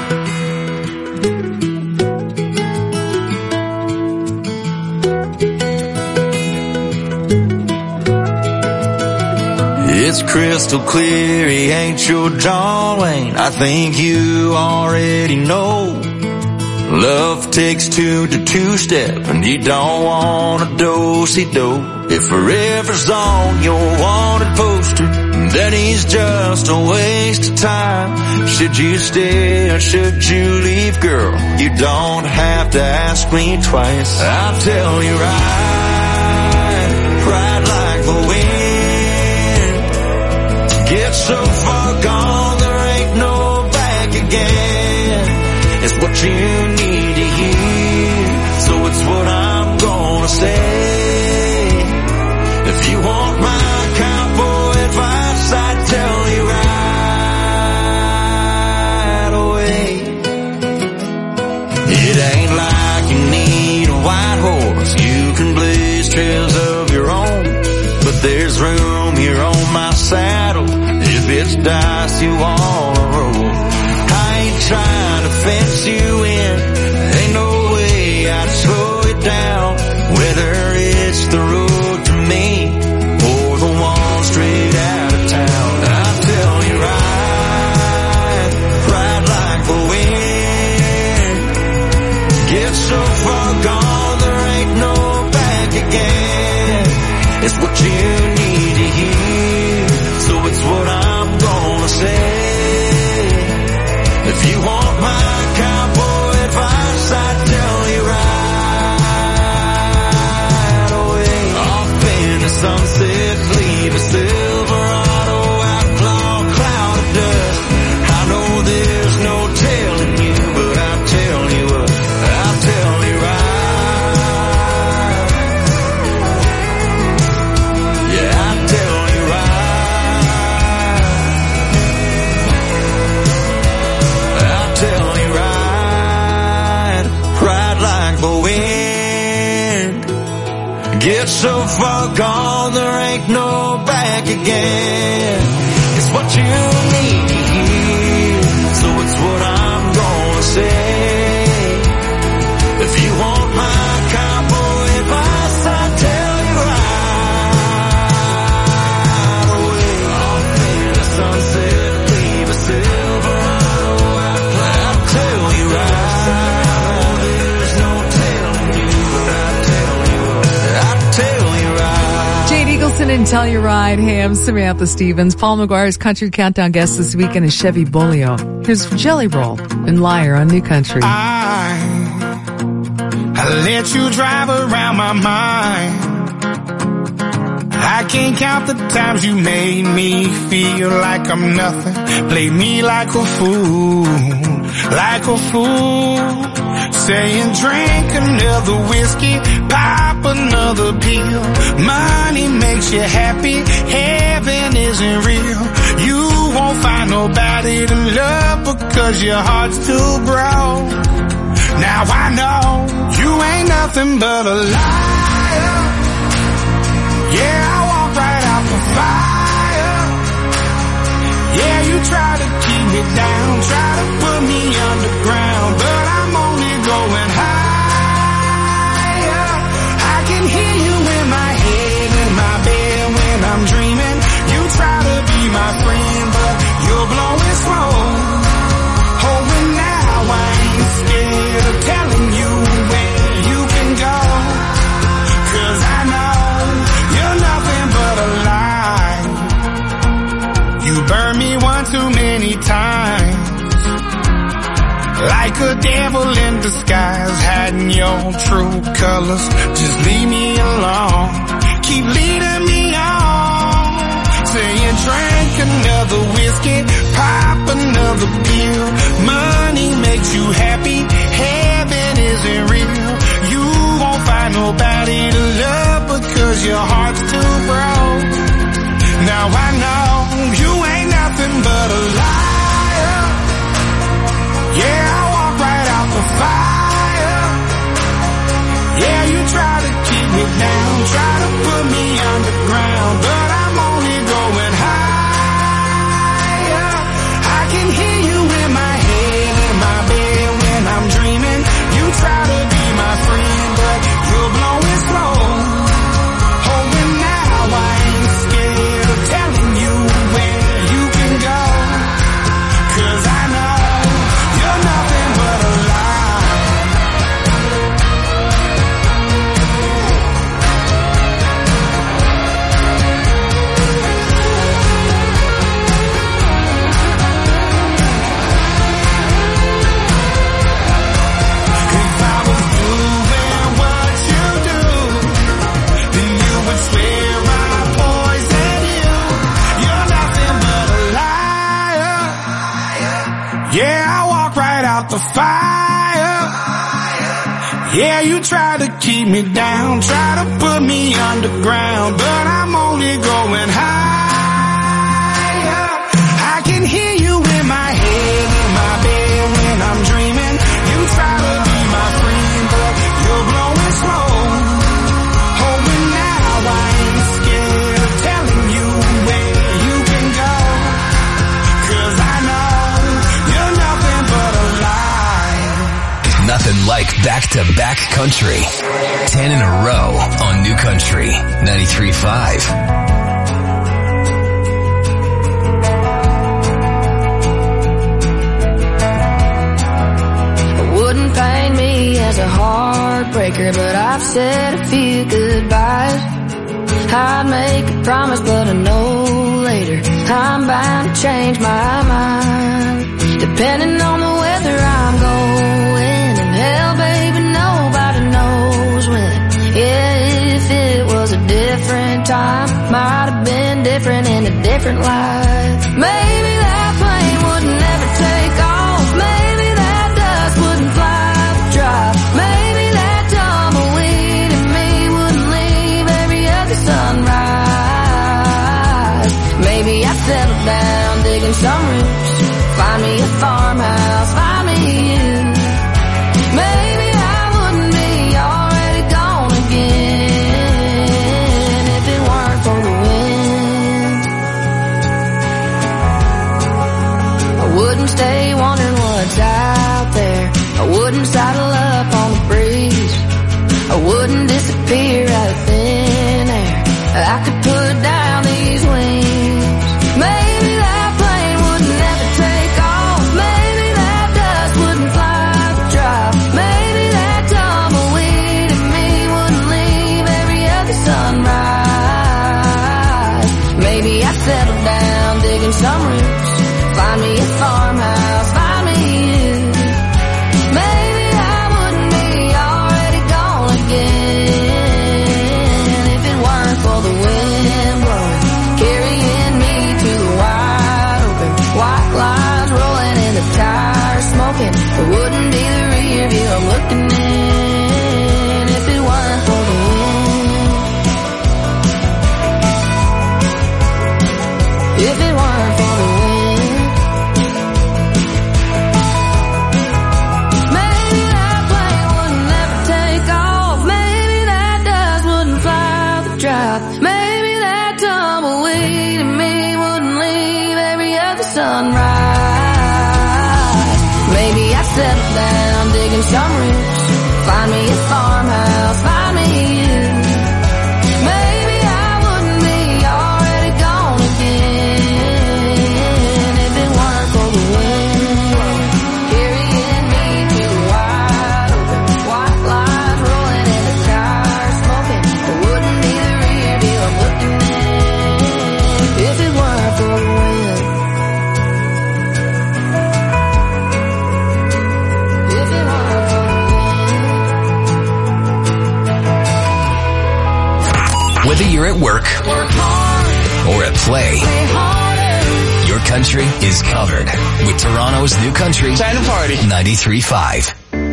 It's crystal clear, he ain't your John Wayne. I think you already know. Love takes two to two-step, and you don't want a do-si-do. If forever's on your wanted poster, then he's just a waste of time. Should you stay or should you leave, girl? You don't have to ask me twice. I'll tell you right, right like the wind. Get so far gone, there ain't no back again. It's what you need to hear, so it's what I'm gonna say. If you want my cowboy advice, I'd tell you right away. It ain't like you need a white horse, you can blaze trails of your own. But there's room here on my saddle if it's dice you wanna roll. I ain't trying to fence you in, ain't no way I'd slow it down. Whether it's the road to me or the one straight out of town, I'll tell you right, right like the wind. Get so far gone, there ain't no back again. It's what you need to hear, so it's what I'm gonna say. If you want my cowboy advice, I'd tell you right away. Off in the sunset, leave a Silverado outlaw cloud of dust. I know there's no telling you, but I'll tell you what, I'll tell you right. Yeah, I'll tell you right. I'll tell you right, right like the wind. Get so far gone, there ain't no back again. It's what you need to hear, so it's what I'm gonna say. If you want my cowboy advice, I'll tell you right away. Off in the sunset, leave a Silverado outlaw. I'll tell you right. There's no telling you, but I'll tell you what, I'll tell you right. Jade Eagleson and Tell You Right. Hey, I'm Samantha Stevens. Paul McGuire's Country Countdown guest this weekend is Chevy Bolio. Here's Jelly Roll and Liar on New Country. I, I let you drive around my mind. I can't count the times you made me feel like I'm nothing. Played me like a fool, like a fool. Saying drink another whiskey, pop another pill. Money makes you happy, heaven isn't real. You won't find nobody to love because your heart's too broke. Now I know you ain't nothing but a liar. Yeah, I walk right out the fire. Yeah, you try to keep me down, try to put me underground, but I'm only going higher. I can hear you in my head, in my bed when I'm dreaming. You try to be my friend, but you're blowing smoke. Oh, and now I ain't scared of telling you where you can go, 'cause I know you're nothing but a lie. You burned me one too many times, like a devil in disguise, hiding your true colors. Just leave me alone, keep leading me on. Saying drink another whiskey, pop another pill. Money makes you happy, heaven isn't real. You won't find nobody to love because your heart's too broke. Now I know you ain't nothing but a liar. Yeah, I walk right out the fire. Yeah, you try to keep me down, try to put me underground, but the fire. Yeah, you try to keep me down, try to put me underground, but I'm only going higher. I can hear you in my head, in my bed when I'm dreaming. You try to be my friend, but you're blowing smoke. Hoping now I ain't scared of telling you where you can go. Cause I know you're nothing but a lie. Nothing like back-to-back country. Ten in a row on New Country ninety-three point five. Wouldn't paint me as a heartbreaker, but I've said a few goodbyes. I'd make a promise, but I know later I'm bound to change my mind. Depending on the weather I'm going, and hell, baby, nobody knows when. Yeah, if it was a different time, might have been different in a different life. Maybe that plane would never take off. Maybe that dust wouldn't fly the drive. Maybe that tumbleweed in me wouldn't leave every other sunrise. Maybe I'd settle down, digging some roots, find me a farmhouse, find me you. Maybe I wouldn't be already gone again if it weren't for the wind. I wouldn't stay wondering what's out there. I wouldn't saddle up on the breeze. I wouldn't disappear out of thin air. I could put down these wings. Maybe that plane would never take off. Maybe that dust wouldn't fly the drive. Maybe that tumbleweed in me wouldn't leave every other sunrise. Maybe I'd settle down, digging some roots, find me a farmhouse, find me you. Maybe I wouldn't be already gone again if it weren't for the wind blowing, carrying me to the wide open. White lines rolling in the tires, smoking. It wouldn't be the rear view I'm looking in if it weren't for the wind. If it weren't for the wind. Maybe that plane would never take off. Maybe that dust wouldn't fly the drive. Maybe that tumbleweed in me wouldn't leave every other sunrise. Maybe I'd settle down, digging some roots, find me a farmhouse, find me you. Maybe I wouldn't be already gone again if it weren't for the wind carrying me to the wide open. White lines rolling in the tires, smoking. It wouldn't be the rear view I'm looking in if it weren't for the wind. If it weren't for the wind. Whether you're at work or at play, your country is covered with Toronto's New Country Time to party. ninety-three point five.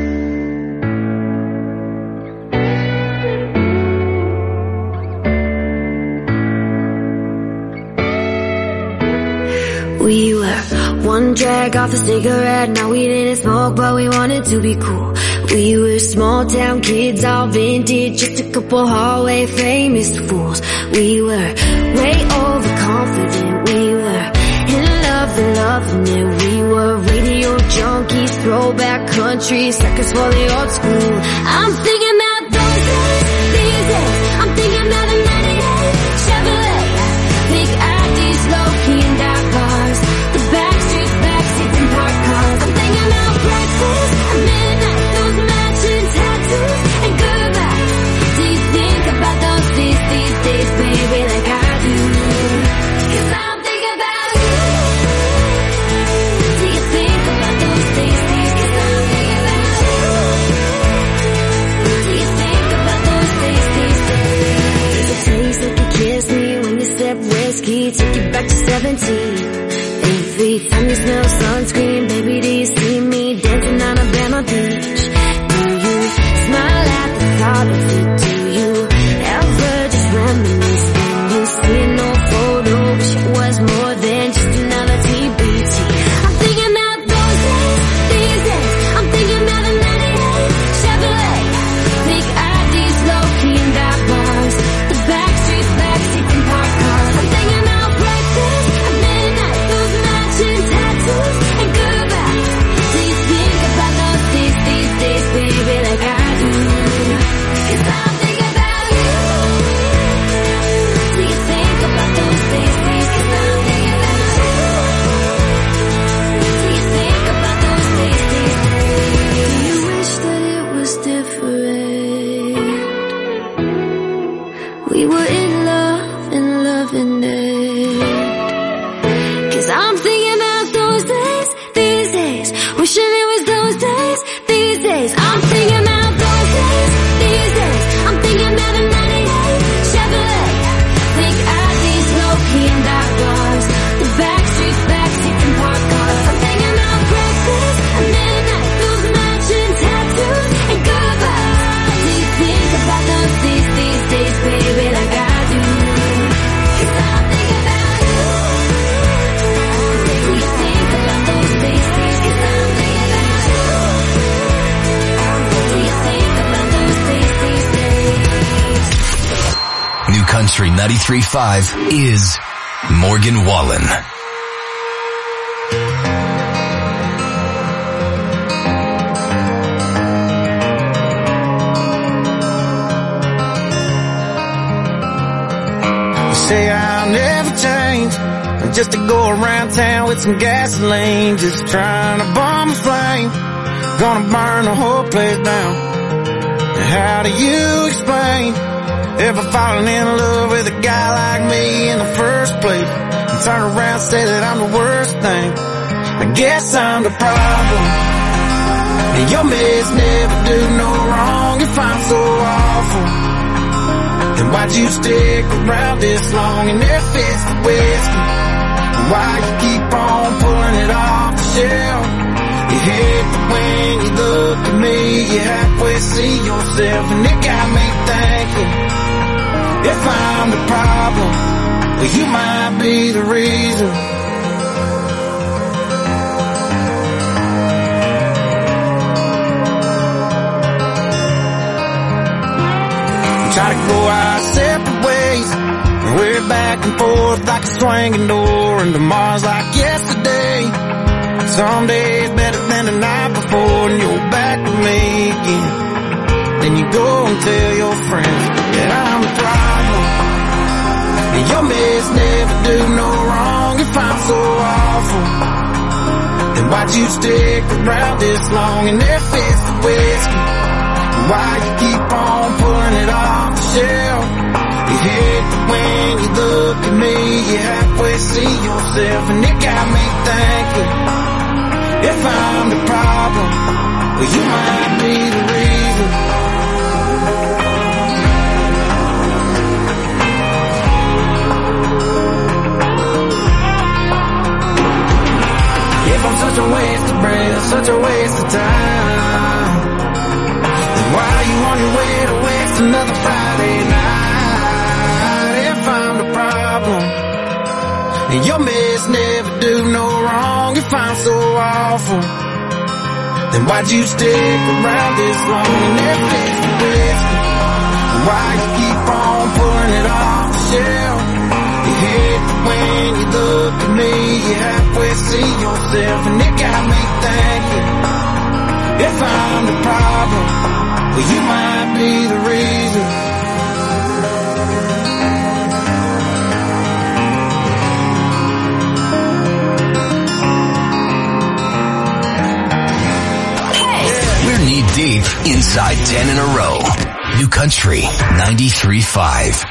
We were one drag off a cigarette, now we didn't smoke, but we wanted to be cool. We were small town kids, all vintage, just a couple hallway famous fools. We were way overconfident, we were in love and loving it. We were radio junkies, throwback country, suckers for the old school. I'm thinking about those days, these days. I'm thinking about a ninety-eight Chevrolet, big Addies, low-key and dark cars, the backstreets, backseats and parked cars. I'm thinking about breakfast at midnight, those matching tattoos and goodbyes. Do you think about those days, these days, baby, like I do? 'Cause I'm thinking about you. Do you think about those days, days? 'Cause I'm thinking about you. Do you think about those days, days, days? Does it taste like you kissed me when you sipped whiskey? Take you back to seventeen. Every time you smell sunscreen, baby, do you see me dancing on a Country ninety-three point five is Morgan Wallen. Say I'll never change, just to go around town with some gasoline, just trying to bomb a flame, gonna burn the whole place down. How do you explain ever falling in love with a guy like me in the first place, and turn around and say that I'm the worst thing? I guess I'm the problem, and your mess never do no wrong if I'm so awful. Then why'd you stick around this long in their fist of whiskey? Why you keep on pulling it off the shelf? You hate it when you look at me, you halfway see yourself, and it got me thinking, if I'm the problem, well you might be the reason. Try to go our separate ways, and we're back and forth like a swinging door, and tomorrow's like yesterday. Some days better than the night before, and you're back with me again. Then you go and tell your friends that I'm the problem, and your mess never do no wrong if I'm so awful. Then why'd you stick around this long in their fist of whiskey? Why you keep on pulling it off the shelf? You hate it when you look at me, you halfway see yourself, and it got me thinking, if I'm the problem, well you might be the reason. If I'm such a waste of breath, such a waste of time, why you on your way to waste another Friday night? If I'm the problem, and your mess never do no wrong if I'm so awful, then why'd you stick around this long and never fix the whiskey? Why you keep on pulling it off the shelf? You hate it when you look at me, you halfway see yourself, and it got me thinking, if I'm the problem, well, you might be the reason. Hey! We're knee deep inside ten in a row. New Country ninety-three point five.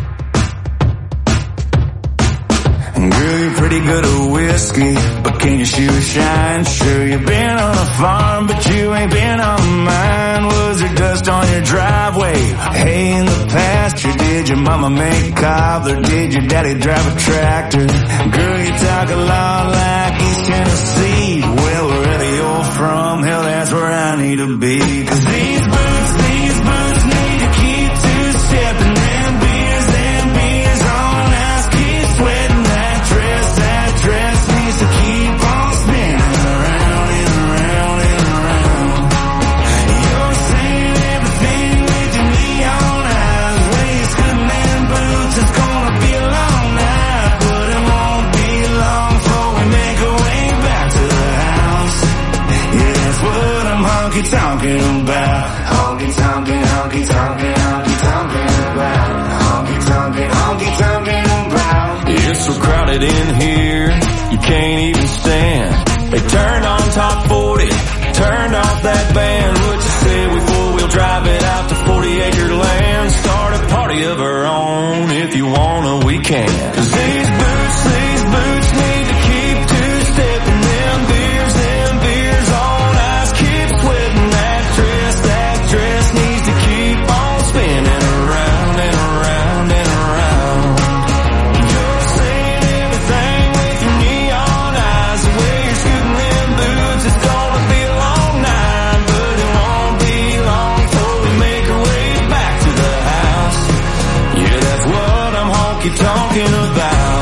Girl, you're pretty good at whiskey, but can your shoes shine? Sure, you've been on a farm, but you ain't been on mine. Was there dust on your driveway? Hey, in the pasture, did your mama make cobbler? Did your daddy drive a tractor? Girl, you talk a lot like East Tennessee. Well, wherever you're from, hell, that's where I need to be. Cause these boots, these boots need to keep two-stepping. Them beers, them beers on ice, keep sweating. Dress needs to keep on spinning around and around and around. You're saying everything with your neon eyes. Waist good man boots, it's gonna be a long night, but it won't be long before we make our way back to the house. Yeah, that's what I'm honky-tonking about. Honky-tonking, honky-tonking, honky-tonking about. Honky-tonking, honky-tonking about. It's so crowded in here, you can't even stand. They turned on top forty, turned off that band. What you say we four-wheel drive it out to forty acre land? Start a party of our own, if you wanna we can. Cause these boots, these boots need to keep two-stepping. Them beers, them beers on ice, keep sweating. That dress, that dress needs to keep on spinning around and around and around. You're saying everything with your neon eyes. The way you're scooting them boots, it's gonna be a long night, but it won't be long before we make our way back to the house. Yeah, that's what I'm honky-tonking about.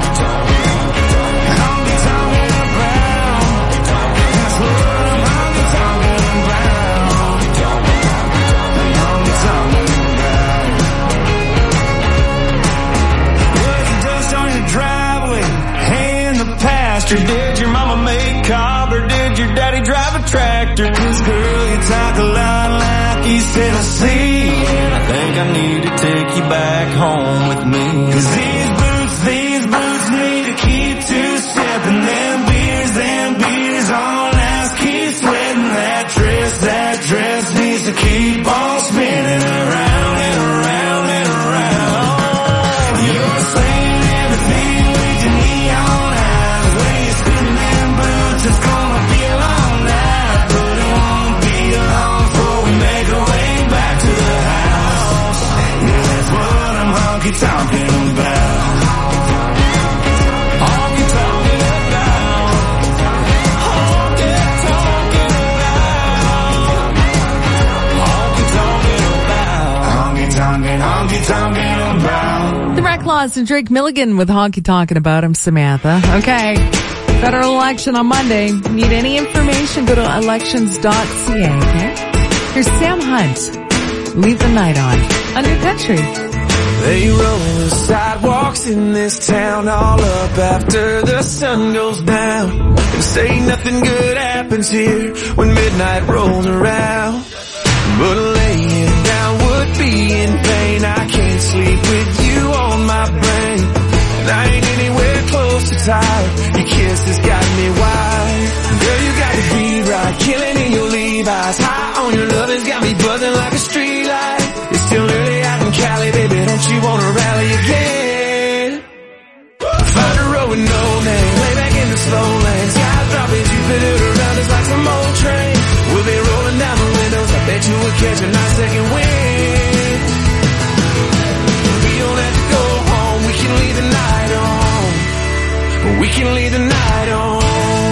Honky-tonking about. That's what I'm honky-tonking about. Honky-tonking about. faster? Did your mama make cob or did your daddy drive a tractor? Cause girl, you talk a lot like East Tennessee, and I think I need to take you back home with me. Cause these boots, these boots need to keep two-step, and them beers, them beers on ice keep sweating. That dress, that dress needs to keep on spinning around and around and around. You're saying everything with your neon eyes. When you spin them boots, it's gonna be a long night, but it won't be long before we make our way back to the house. Yeah, that's what I'm honky-tonking about. Honky-tonking about. Honky-tonking about. Honky-tonking about. Honky-tonking, honky-tonking about. The Red Claws and Drake Milligan with Honky Talking About Him, Samantha. Okay. Federal election on Monday. Need any information? Go to elections dot c a, okay? Here's Sam Hunt. Leave the night on. On New Country. They roll the sidewalks in this town all up after the sun goes down, and say nothing good happens here when midnight rolls around. But laying down would be in vain. I can't sleep with you on my brain, and I ain't anywhere close to tired. Your kiss has got me wired. Girl, you got the beat right, killing in your Levi's. High on your love has got me buzzing like a street light. It's still early out in Cali, baby, don't you wanna rally again? Find a road with no name, lay back in the slow lane. Sky dropping Jupiter around us like some old train. We'll be rolling down the windows, I bet you will catch a nice second wind. We don't have to go home, we can leave the night on. We can leave the night on.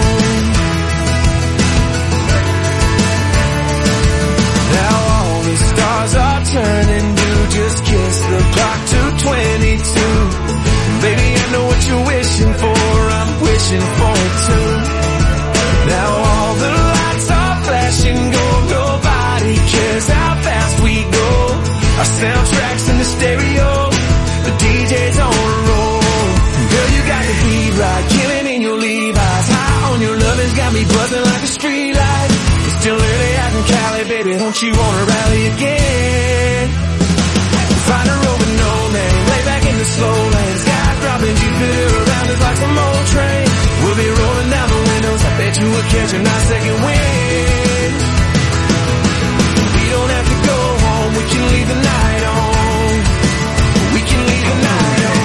Now all the stars are turning blue, just kiss the clock to twenty-two. Baby, I know what you're wishing for, I'm wishing for it too. Now all the lights are flashing gold, nobody cares how fast we go. Our soundtrack's in the stereo, the D J's on a roll. Girl, you got the beat right, killing in your Levi's. High on your love has got me buzzing like a street light. It's still early out in Cali, baby, don't you wanna rally again? Find a road with no name, lay back in the slow lane. Sky dropping Jupiter around us like some old train. We'll be rolling down the windows, I bet you will catch a nice second wind. We don't have to go home, we can leave the night on. We can leave the night on.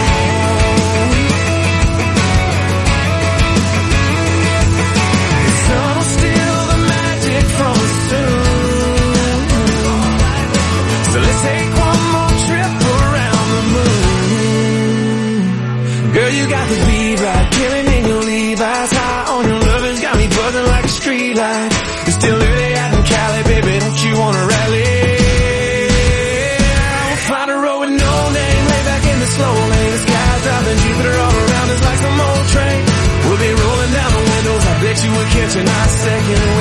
The sun will steal the magic from us soon. So let's take one more trip around the moon. Girl, you got the beat right, killing in your Levi's. High on your love has got me buzzing like a street light. It's still early out in Cali, baby, don't you wanna rally? We'll find a road with no name, lay back in the slow lane. The sky's dropping Jupiter all around us like some old train. We'll be rolling down the windows, I bet you will catch a nice second